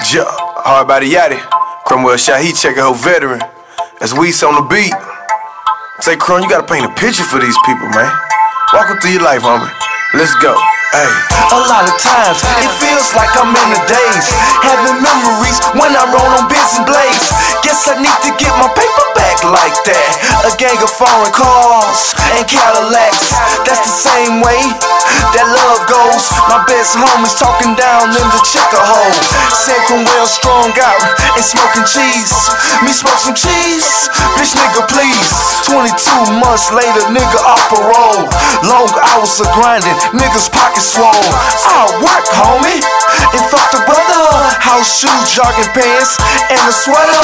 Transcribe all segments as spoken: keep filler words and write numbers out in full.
Ja, hard by the yachty. Cromwell Shahi, check out veteran. That's Weez on the beat. Say, Crum, you gotta paint a picture for these people, man. Walk them through your life, homie. Let's go. Hey. A lot of times, it feels like I'm in the days, having memories when I roll on Benz and Blades. Guess I need to get my paper back like that. A gang of foreign cars and Cadillacs. That's the same way that love goes. My best homies talking down in the checker hole. Said Cromwell strong out and smoking cheese. Me smoke some cheese? Bitch nigga please. Twenty-two months later, nigga off parole. Long hours of grinding, niggas pockets swole. I work, homie, and fuck the brother. House shoes, jogging pants, and a sweater.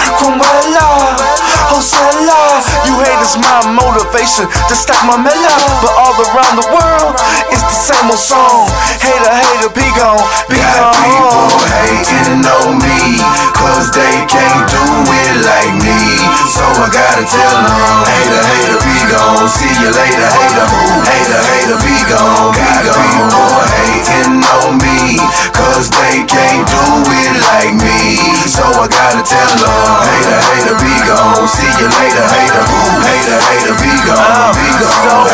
Cromwell, Hosella. You haters my motivation to stack my mellow. But all around the world, it's the same old song. Hater, hater, be gone, be Got gone. people hating on me, cause they can't do it like me. So I gotta tell them, hater, hater, be gone. See you later, hater, hater, hater, be gone. Got people hating on me, cause they can't do it like me. So I gotta tell them, hater, hater, be gone. See you later, hater, hater, hater, be gone, be gone.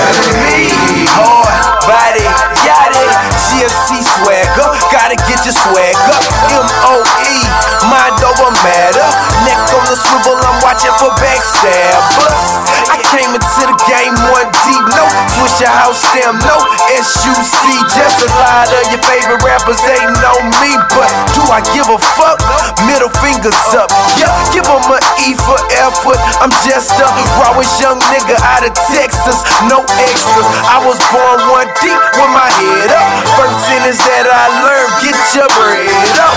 Me, hard body, yachty, G F C swagger, gotta get your swag up. M O E, mind over matter. Neck on the swivel, I'm watching for backstabbers. I came into the game one deep, no Swish your house stem, no S U C. Just a lot of your favorite rappers ain't know me, but do I give a fuck? Middle fingers up, yeah, give them an E for effort. I'm just a rawest young nigga out of Texas, no extras. I was born one deep with my head up. First sentence that I learned, get your bread up.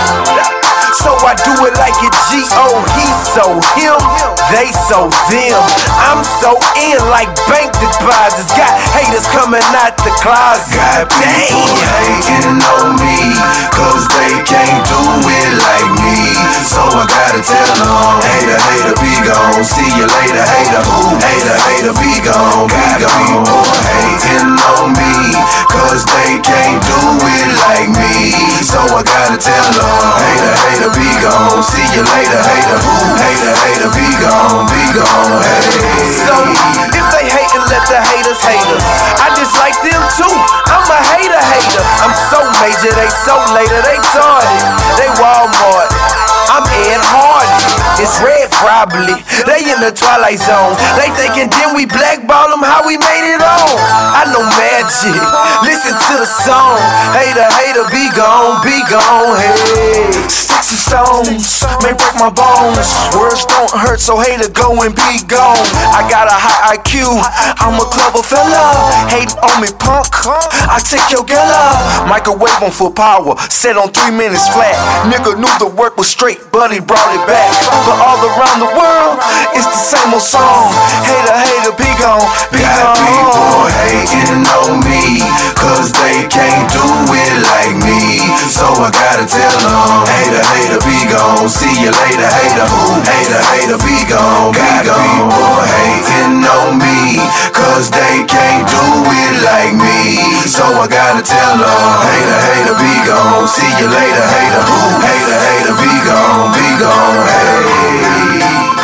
So I do it like a G O. He so him, they so them. I'm so in like bank deposits. Got haters coming out the closet. Got people hating on me, cause they can't do it like me. So I gotta tell them, hater, hater, be gone. See you later, hater, hater, hater, be gone, be gone. People hating on me, cause they can't do it like me. So I gotta tell them, hater, hater, be gone. See you later, hater, hater, hater, be gone, be gone. Hey. So if they hatin', let the haters hate us. I just like them too. I'm a hater hater. I'm so major, they so later, they tardy. They Walmart. I'm Ed Hardy. It's red probably. They in the twilight zone. They thinking then we blackball them, how we made it on. I know magic. Listen to the song. Hater, hater, be gone, be gone. Hey. Sticks and stones may break my bones. Words don't hurt, so hater go and be gone. I got a high I Q. I'm a clever fella. Hate on me, punk. I take your gala. Microwave on full power. Set on three minutes flat. Nigga knew the work was straight, but he brought it back. But all around the world, it's the same old song. Hater, hater, be gone, be Got gone. people hating on me, cause they can't do it like me. So I gotta tell them, hater, hater, be gone. See you later, hater, hater, hater, be gone, be gone. Got people hating on me, cause they can't do it like me. So I gotta tell them, hater, hater, be gone. See you later, hater, hater, hater, be gone, be gone. Hey.